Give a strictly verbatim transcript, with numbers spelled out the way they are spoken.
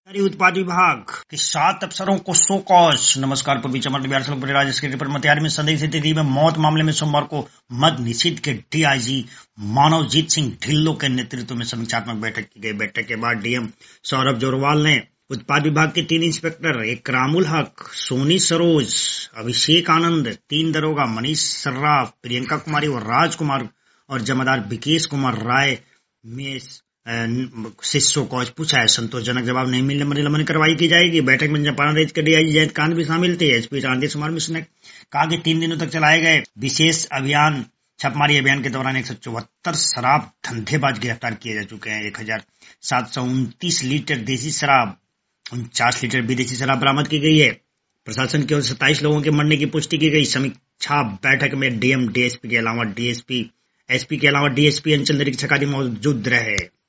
शहरी उत्पाद विभाग के सात अफसरों को शो कॉज। नमस्कार, पूर्वी चंपारण बिहार से राज्य के मतिहार में संदिग्ध स्थिति में मौत मामले में सोमवार को मद्य निषेध के डीआईजी मानवजीत सिंह ढिल्लों के नेतृत्व में समीक्षात्मक बैठक की गई। बैठक के बाद डीएम सौरभ जोरवाल ने उत्पाद विभाग के तीन इंस्पेक्टर इकरामुल हक, सोनी सरोज, अभिषेक आनंद, तीन दरोगा मनीष सर्राफ, प्रियंका कुमारी और राजकुमार और जमादार विकेश कुमार राय में शिष्यों को पूछा है। संतोषजनक जवाब नहीं मिलने पर निलंबन कार्रवाई की जाएगी। बैठक में चंपारण रेंज के डीआईजी जयंत कांत भी शामिल थे। एसपी राजेश कुमार मिश्र ने कहा कि तीन दिनों तक चलाए गए विशेष अभियान छापेमारी अभियान के दौरान एक सौ चौहत्तर शराब धंधेबाज गिरफ्तार किए जा चुके हैं। एक हजार सात सौ उनतीस लीटर देसी शराब, उनचास लीटर विदेशी शराब बरामद की गई है। प्रशासन की ओर से सत्ताईस लोगों के मरने की पुष्टि की गई। समीक्षा बैठक में डीएम, डीएसपी के अलावा डीएसपी, एसपी के अलावा डीएसपी अंचल निरीक्षक आदि मौजूद रहे।